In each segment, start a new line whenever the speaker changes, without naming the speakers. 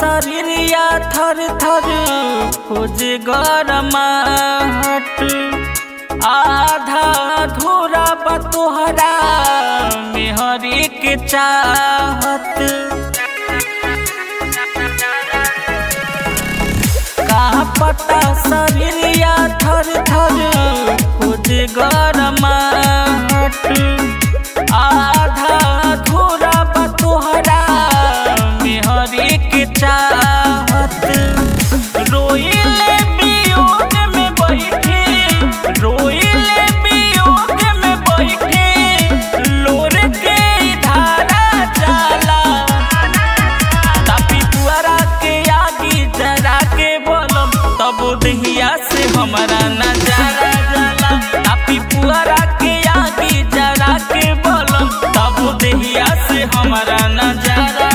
शरीरिया थर थर खोज गरमाहट आधा अधूरा बतोहरा मेहरी के चाहत का पता शरीरिया थर थर खोज गरमाहट आधा अधूरा बतोहरा मेहरी के चाहत रोइले वियोग में बैठी रोइले वियोग में बैठी लोर के धारा जाला तापी पुअरा के आगी जरा के बोलम तब दहिया से हमारा नजारा जाला तापी पुअरा के आगी जरा के बोलम तब दहिया से हमारा नजारा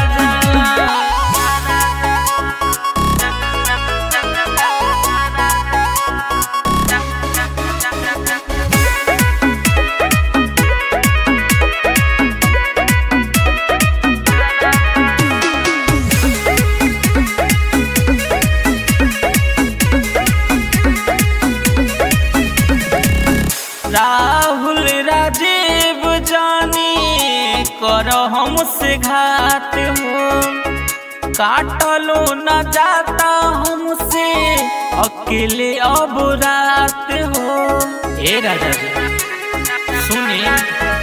राहुल राजीव जानी कर हमसे घात हो काटलो न जाता हमसे अकेले अब रात हो। ए राजा सुनिए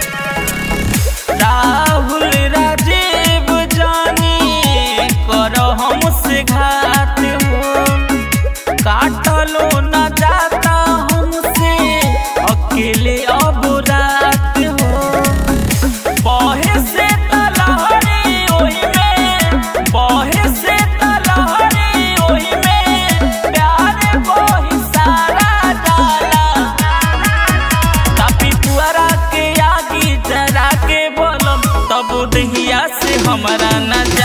राहुल राजीव जानी कर हमसे घात हो काटलो न जाता हमसे अकेले अब रात हो बहे से तलहरी ओही में बहे से तलहरी ओही में प्यार वही सारा डाला तापी पुअरा के आगी जरा के बोलम तब दहिया से हमारा न